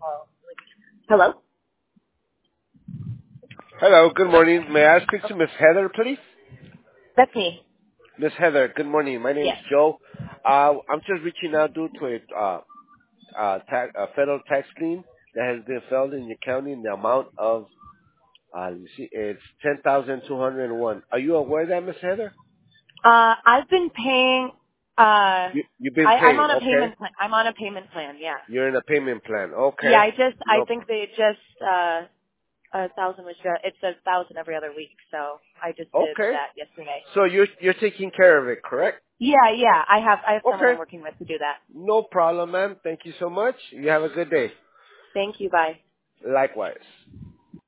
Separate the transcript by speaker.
Speaker 1: Hello?
Speaker 2: Hello, good morning. May I speak to Miss Heather, please?
Speaker 1: That's me.
Speaker 2: Miss Heather, good morning. My name is
Speaker 1: Yes.
Speaker 2: Joe. I'm just reaching out due to a federal tax lien that has been filed in your county in the amount of, let me see, it's 10,201. Are you aware of that, Miss Heather?
Speaker 1: I've been paying,
Speaker 2: You've been
Speaker 1: I'm
Speaker 2: paying,
Speaker 1: on a
Speaker 2: okay?
Speaker 1: payment plan. I'm on a payment plan, yeah.
Speaker 2: You're in a payment plan,
Speaker 1: Yeah,
Speaker 2: okay?
Speaker 1: I
Speaker 2: No,
Speaker 1: think they just, 1,000 was just, it's 1,000 every other week, so I just did
Speaker 2: okay.
Speaker 1: that yesterday.
Speaker 2: So you're taking care of it, correct?
Speaker 1: Yeah, I have someone I'm
Speaker 2: Okay.
Speaker 1: working with to do that.
Speaker 2: No problem, ma'am. Thank you so much. You have a good day.
Speaker 1: Thank you, bye.
Speaker 2: Likewise.